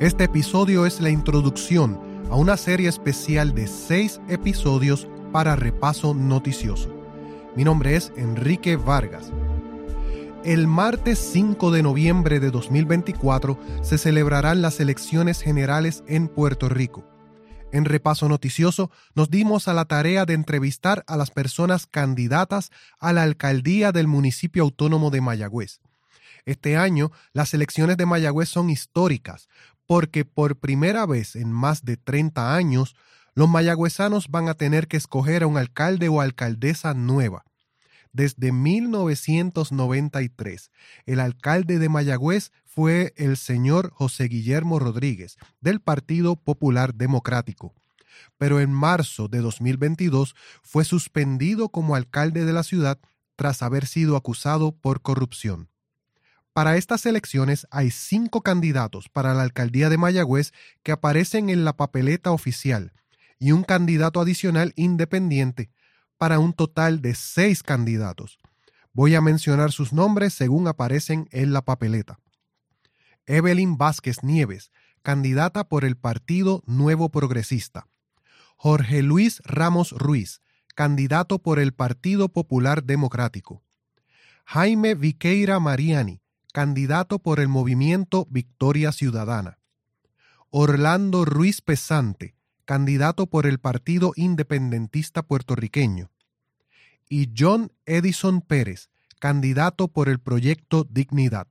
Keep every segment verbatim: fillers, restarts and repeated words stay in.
Este episodio es la introducción a una serie especial de seis episodios para Repaso Noticioso. Mi nombre es Enrique Vargas. El martes cinco de noviembre de dos mil veinticuatro se celebrarán las elecciones generales en Puerto Rico. En Repaso Noticioso nos dimos a la tarea de entrevistar a las personas candidatas a la alcaldía del municipio autónomo de Mayagüez. Este año, las elecciones de Mayagüez son históricas porque por primera vez en más de treinta años, los mayagüezanos van a tener que escoger a un alcalde o alcaldesa nueva. Desde mil novecientos noventa y tres, el alcalde de Mayagüez fue el señor José Guillermo Rodríguez, del Partido Popular Democrático. Pero en marzo de dos mil veintidós fue suspendido como alcalde de la ciudad tras haber sido acusado por corrupción. Para estas elecciones hay cinco candidatos para la alcaldía de Mayagüez que aparecen en la papeleta oficial y un candidato adicional independiente, para un total de seis candidatos. Voy a mencionar sus nombres según aparecen en la papeleta. Evelyn Vázquez Nieves, candidata por el Partido Nuevo Progresista. Jorge Luis Ramos Ruiz, candidato por el Partido Popular Democrático. Jaime Viqueira Mariani, candidato por el Movimiento Victoria Ciudadana. Orlando Ruiz Pesante, candidato por el Partido Independentista Puertorriqueño. Y John Edison Pérez, candidato por el Proyecto Dignidad.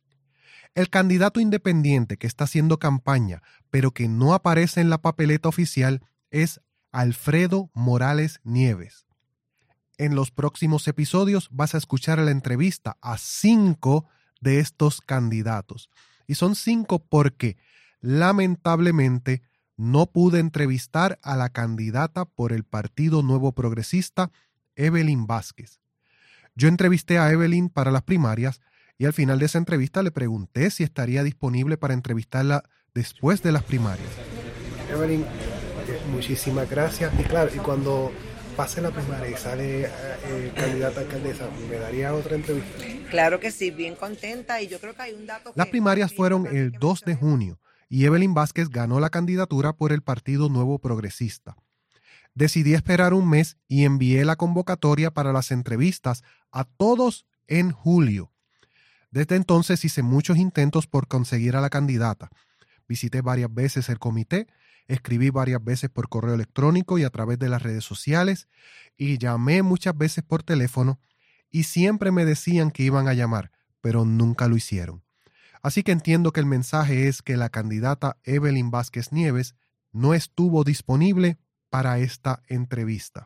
El candidato independiente que está haciendo campaña, pero que no aparece en la papeleta oficial, es Alfredo Morales Nieves. En los próximos episodios vas a escuchar la entrevista a cinco de estos candidatos. Y son cinco porque, lamentablemente, no pude entrevistar a la candidata por el Partido Nuevo Progresista, Evelyn Vázquez. Yo entrevisté a Evelyn para las primarias y al final de esa entrevista le pregunté si estaría disponible para entrevistarla después de las primarias. Evelyn, muchísimas gracias. Y claro, y cuando pase la primaria y sale eh, candidata a alcaldesa, ¿me daría otra entrevista? Claro que sí, bien contenta, y yo creo que hay un dato... Las primarias fueron el dos de junio y Evelyn Vázquez ganó la candidatura por el Partido Nuevo Progresista. Decidí esperar un mes y envié la convocatoria para las entrevistas a todos en julio. Desde entonces hice muchos intentos por conseguir a la candidata. Visité varias veces el comité, escribí varias veces por correo electrónico y a través de las redes sociales, y llamé muchas veces por teléfono, y siempre me decían que iban a llamar, pero nunca lo hicieron. Así que entiendo que el mensaje es que la candidata Evelyn Vázquez Nieves no estuvo disponible para esta entrevista.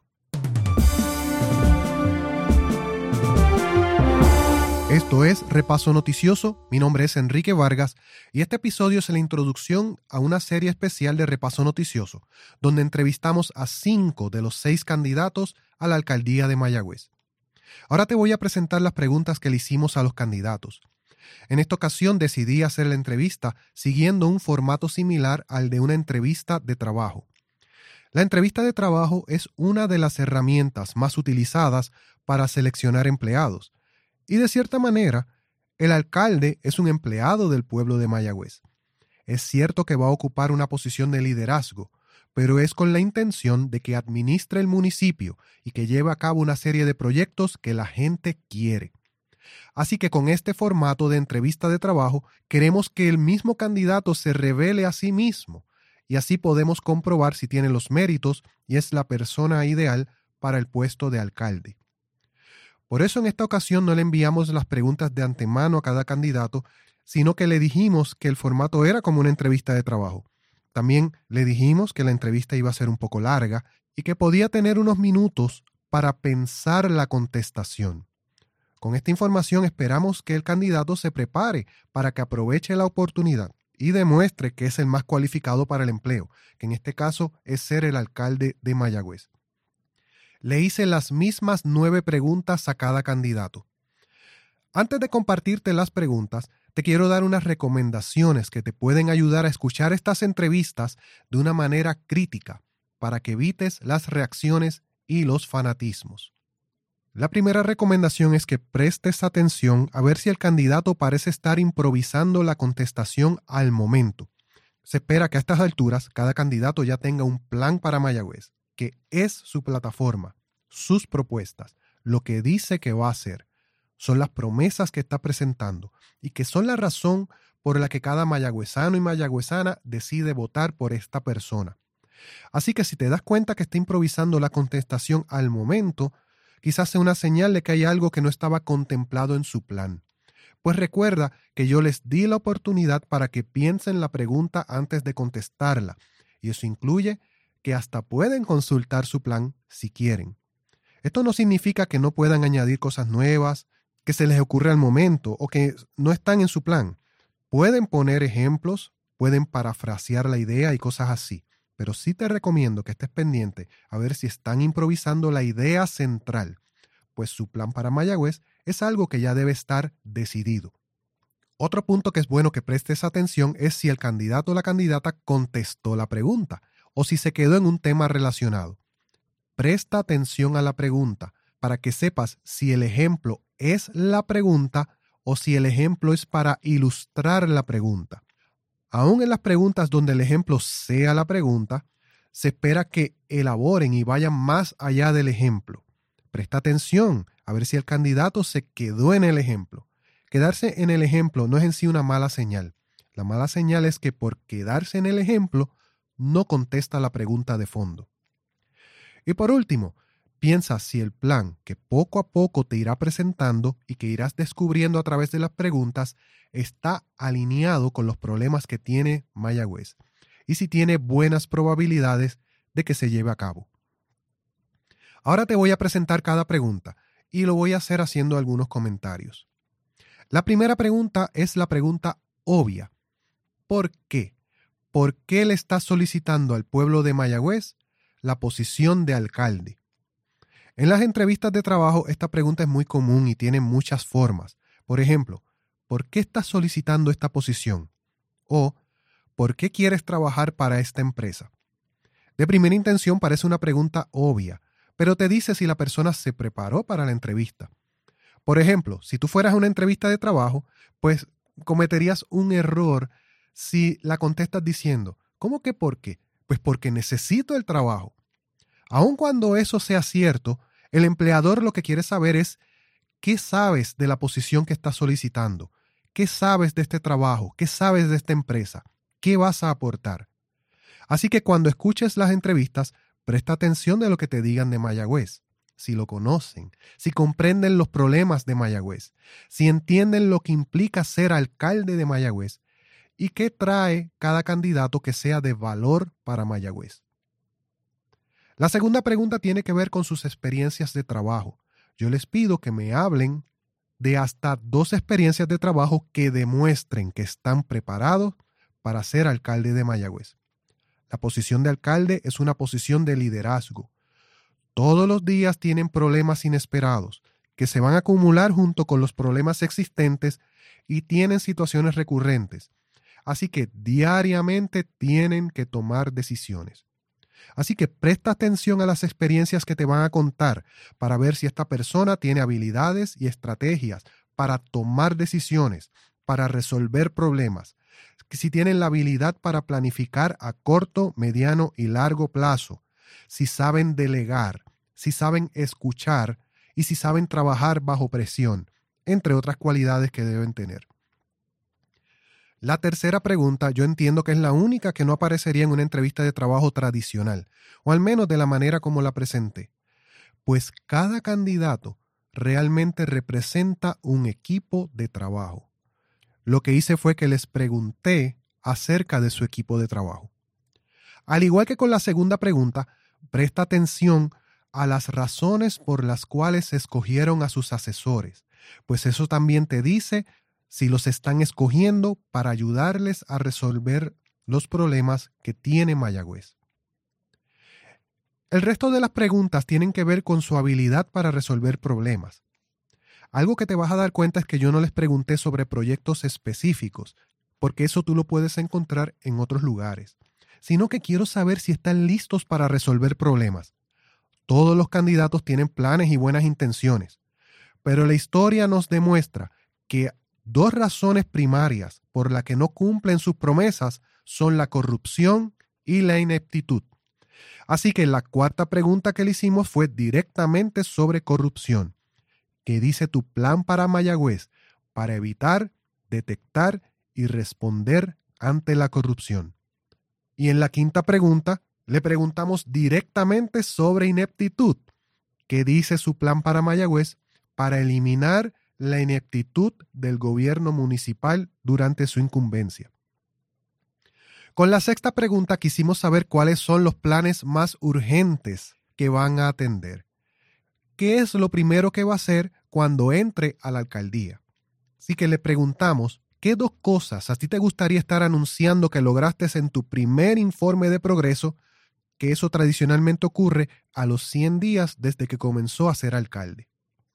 Esto es Repaso Noticioso, mi nombre es Enrique Vargas y este episodio es la introducción a una serie especial de Repaso Noticioso, donde entrevistamos a cinco de los seis candidatos a la alcaldía de Mayagüez. Ahora te voy a presentar las preguntas que le hicimos a los candidatos. En esta ocasión decidí hacer la entrevista siguiendo un formato similar al de una entrevista de trabajo. La entrevista de trabajo es una de las herramientas más utilizadas para seleccionar empleados. Y de cierta manera, el alcalde es un empleado del pueblo de Mayagüez. Es cierto que va a ocupar una posición de liderazgo, pero es con la intención de que administre el municipio y que lleve a cabo una serie de proyectos que la gente quiere. Así que con este formato de entrevista de trabajo, queremos que el mismo candidato se revele a sí mismo, y así podemos comprobar si tiene los méritos y es la persona ideal para el puesto de alcalde. Por eso en esta ocasión no le enviamos las preguntas de antemano a cada candidato, sino que le dijimos que el formato era como una entrevista de trabajo. También le dijimos que la entrevista iba a ser un poco larga y que podía tener unos minutos para pensar la contestación. Con esta información esperamos que el candidato se prepare para que aproveche la oportunidad y demuestre que es el más cualificado para el empleo, que en este caso es ser el alcalde de Mayagüez. Le hice las mismas nueve preguntas a cada candidato. Antes de compartirte las preguntas, te quiero dar unas recomendaciones que te pueden ayudar a escuchar estas entrevistas de una manera crítica para que evites las reacciones y los fanatismos. La primera recomendación es que prestes atención a ver si el candidato parece estar improvisando la contestación al momento. Se espera que a estas alturas cada candidato ya tenga un plan para Mayagüez, que es su plataforma, sus propuestas, lo que dice que va a hacer. Son las promesas que está presentando y que son la razón por la que cada mayagüezano y mayagüezana decide votar por esta persona. Así que si te das cuenta que está improvisando la contestación al momento, quizás sea una señal de que hay algo que no estaba contemplado en su plan. Pues recuerda que yo les di la oportunidad para que piensen la pregunta antes de contestarla, y eso incluye que hasta pueden consultar su plan si quieren. Esto no significa que no puedan añadir cosas nuevas, que se les ocurre al momento o que no están en su plan. Pueden poner ejemplos, pueden parafrasear la idea y cosas así, pero sí te recomiendo que estés pendiente a ver si están improvisando la idea central, pues su plan para Mayagüez es algo que ya debe estar decidido. Otro punto que es bueno que prestes atención es si el candidato o la candidata contestó la pregunta o si se quedó en un tema relacionado. Presta atención a la pregunta para que sepas si el ejemplo es la pregunta o si el ejemplo es para ilustrar la pregunta. Aún en las preguntas donde el ejemplo sea la pregunta, se espera que elaboren y vayan más allá del ejemplo. Presta atención a ver si el candidato se quedó en el ejemplo. Quedarse en el ejemplo no es en sí una mala señal. La mala señal es que por quedarse en el ejemplo no contesta la pregunta de fondo. Y por último, piensa si el plan que poco a poco te irá presentando y que irás descubriendo a través de las preguntas está alineado con los problemas que tiene Mayagüez y si tiene buenas probabilidades de que se lleve a cabo. Ahora te voy a presentar cada pregunta y lo voy a hacer haciendo algunos comentarios. La primera pregunta es la pregunta obvia. ¿Por qué? ¿Por qué le estás solicitando al pueblo de Mayagüez la posición de alcalde? En las entrevistas de trabajo esta pregunta es muy común y tiene muchas formas. Por ejemplo, ¿por qué estás solicitando esta posición? O ¿por qué quieres trabajar para esta empresa? De primera intención parece una pregunta obvia, pero te dice si la persona se preparó para la entrevista. Por ejemplo, si tú fueras a una entrevista de trabajo, pues cometerías un error si la contestas diciendo, ¿cómo que por qué? Pues porque necesito el trabajo. Aun cuando eso sea cierto, el empleador lo que quiere saber es qué sabes de la posición que estás solicitando, qué sabes de este trabajo, qué sabes de esta empresa, qué vas a aportar. Así que cuando escuches las entrevistas, presta atención de lo que te digan de Mayagüez, si lo conocen, si comprenden los problemas de Mayagüez, si entienden lo que implica ser alcalde de Mayagüez y qué trae cada candidato que sea de valor para Mayagüez. La segunda pregunta tiene que ver con sus experiencias de trabajo. Yo les pido que me hablen de hasta dos experiencias de trabajo que demuestren que están preparados para ser alcalde de Mayagüez. La posición de alcalde es una posición de liderazgo. Todos los días tienen problemas inesperados que se van a acumular junto con los problemas existentes y tienen situaciones recurrentes. Así que diariamente tienen que tomar decisiones. Así que presta atención a las experiencias que te van a contar para ver si esta persona tiene habilidades y estrategias para tomar decisiones, para resolver problemas, si tienen la habilidad para planificar a corto, mediano y largo plazo, si saben delegar, si saben escuchar y si saben trabajar bajo presión, entre otras cualidades que deben tener. La tercera pregunta yo entiendo que es la única que no aparecería en una entrevista de trabajo tradicional, o al menos de la manera como la presenté. Pues cada candidato realmente representa un equipo de trabajo. Lo que hice fue que les pregunté acerca de su equipo de trabajo. Al igual que con la segunda pregunta, presta atención a las razones por las cuales escogieron a sus asesores, pues eso también te dice si los están escogiendo para ayudarles a resolver los problemas que tiene Mayagüez. El resto de las preguntas tienen que ver con su habilidad para resolver problemas. Algo que te vas a dar cuenta es que yo no les pregunté sobre proyectos específicos, porque eso tú lo puedes encontrar en otros lugares, sino que quiero saber si están listos para resolver problemas. Todos los candidatos tienen planes y buenas intenciones, pero la historia nos demuestra que dos razones primarias por las que no cumplen sus promesas son la corrupción y la ineptitud. Así que la cuarta pregunta que le hicimos fue directamente sobre corrupción. ¿Qué dice tu plan para Mayagüez para evitar, detectar y responder ante la corrupción? Y en la quinta pregunta le preguntamos directamente sobre ineptitud. ¿Qué dice su plan para Mayagüez para eliminar la ineptitud del gobierno municipal durante su incumbencia? Con la sexta pregunta quisimos saber cuáles son los planes más urgentes que van a atender. ¿Qué es lo primero que va a hacer cuando entre a la alcaldía? Así que le preguntamos, ¿qué dos cosas a ti te gustaría estar anunciando que lograste en tu primer informe de progreso? Que eso tradicionalmente ocurre a los cien días desde que comenzó a ser alcalde.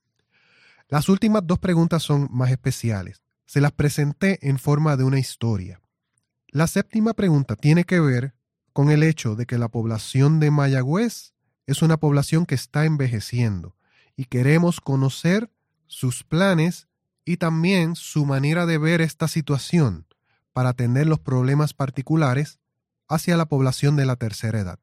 Las últimas dos preguntas son más especiales. Se las presenté en forma de una historia. La séptima pregunta tiene que ver con el hecho de que la población de Mayagüez es una población que está envejeciendo y queremos conocer sus planes y también su manera de ver esta situación para atender los problemas particulares hacia la población de la tercera edad.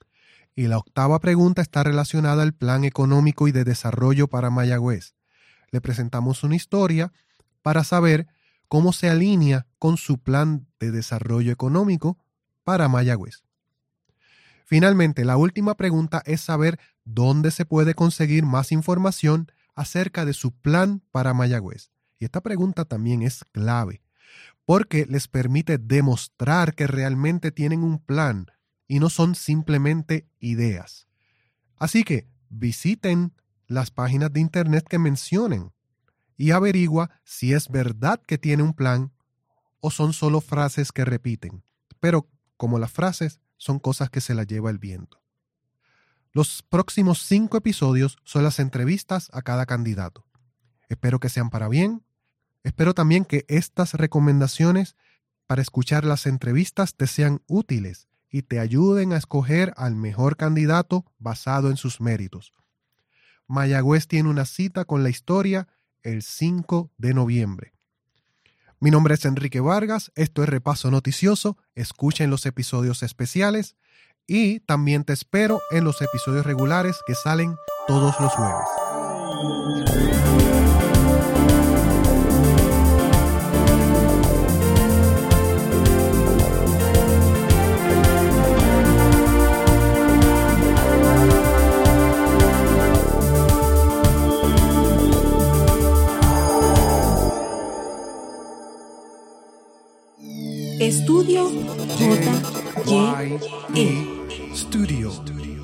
Y la octava pregunta está relacionada al plan económico y de desarrollo para Mayagüez. Le presentamos una historia para saber cómo se alinea con su plan de desarrollo económico para Mayagüez. Finalmente, la última pregunta es saber dónde se puede conseguir más información acerca de su plan para Mayagüez. Y esta pregunta también es clave, porque les permite demostrar que realmente tienen un plan y no son simplemente ideas. Así que visiten las páginas de internet que mencionen y averigua si es verdad que tiene un plan o son solo frases que repiten. Pero como las frases son cosas que se las lleva el viento. Los próximos cinco episodios son las entrevistas a cada candidato. Espero que sean para bien. Espero también que estas recomendaciones para escuchar las entrevistas te sean útiles y te ayuden a escoger al mejor candidato basado en sus méritos. Mayagüez tiene una cita con la historia el cinco de noviembre. Mi nombre es Enrique Vargas, esto es Repaso Noticioso, escuchen los episodios especiales y también te espero en los episodios regulares que salen todos los jueves. Estudio J Y E Studio.